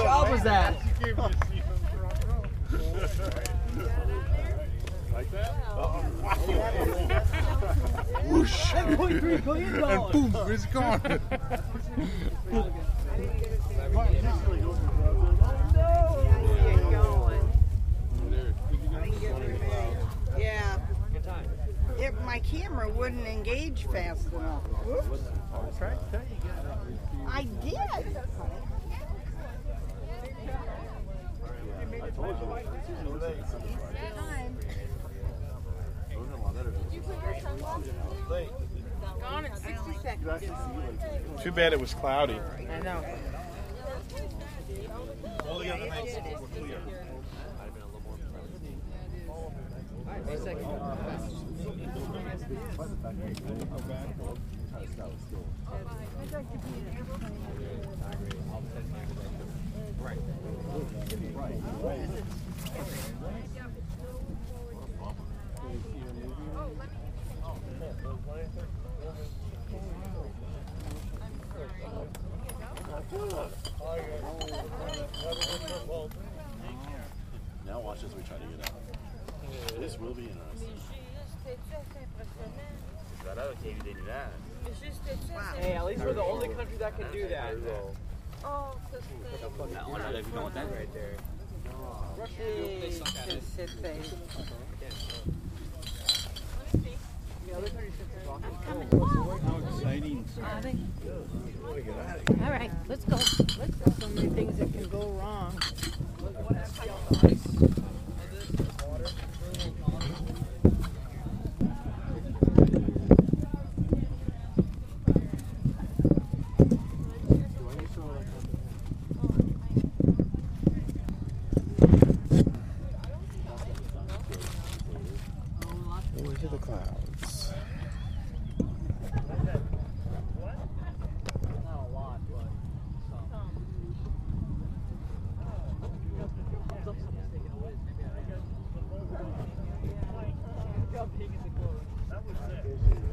up was that? Like that? Whoosh! And boom, it's gone. Yeah. My camera wouldn't engage fast enough. Whoops. I did. Gone in 60 seconds. Too bad it was cloudy. I know. All the other nights were clear. Now watch as we try to get out. This will be interesting. Hey, at least we're the only country that can do that. Oh, Right there. all right, let's go. Let's go. So many things that can go wrong. Look at the clouds. Not a lot, but some. Someone's taking a whiz. Maybe I don't know. How big is the quote?